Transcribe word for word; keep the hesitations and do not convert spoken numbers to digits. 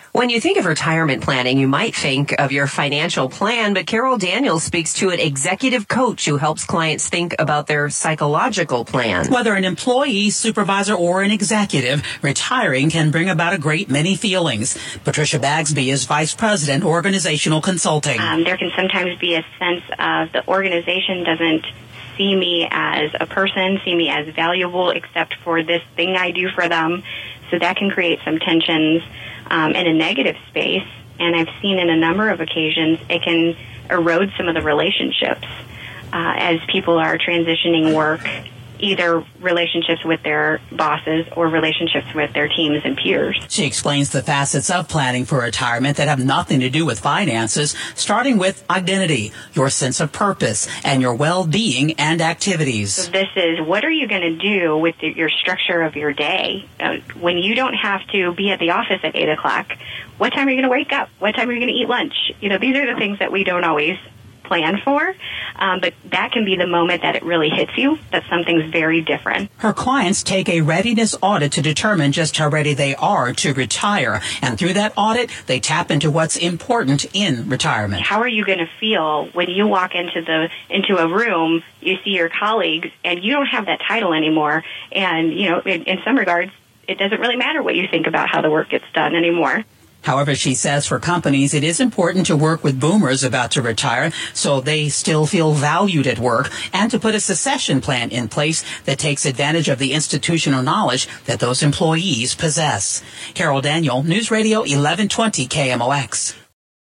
When you think of retirement planning, you might think of your financial plan, but Carol Daniels speaks to an executive coach who helps clients think about their psychological plan. Whether an employee, supervisor, or an executive, retiring can bring about a great many feelings. Patricia Bagsby is Vice President, Organizational Consulting. Um, there can sometimes be a sense of the organization doesn't see me as a person, see me as valuable, except for this thing I do for them. So that can create some tensions um, in a negative space. And I've seen in a number of occasions it can erode some of the relationships uh, as people are transitioning work, either relationships with their bosses or relationships with their teams and peers. She explains the facets of planning for retirement that have nothing to do with finances, starting with identity, your sense of purpose, and your well-being and activities. So this is, what are you going to do with the, your structure of your day? Uh, when you don't have to be at the office at eight o'clock, what time are you going to wake up? What time are you going to eat lunch? You know, these are the things that we don't always plan for, um, but that can be the moment that it really hits you, that something's very different. Her clients take a readiness audit to determine just how ready they are to retire, and through that audit, they tap into what's important in retirement. How are you going to feel when you walk into the into a room, you see your colleagues, and you don't have that title anymore, and, you know, in, in some regards, it doesn't really matter what you think about how the work gets done anymore. However, she says for companies, it is important to work with boomers about to retire so they still feel valued at work, and to put a succession plan in place that takes advantage of the institutional knowledge that those employees possess. Carol Daniel, News Radio eleven twenty K M O X.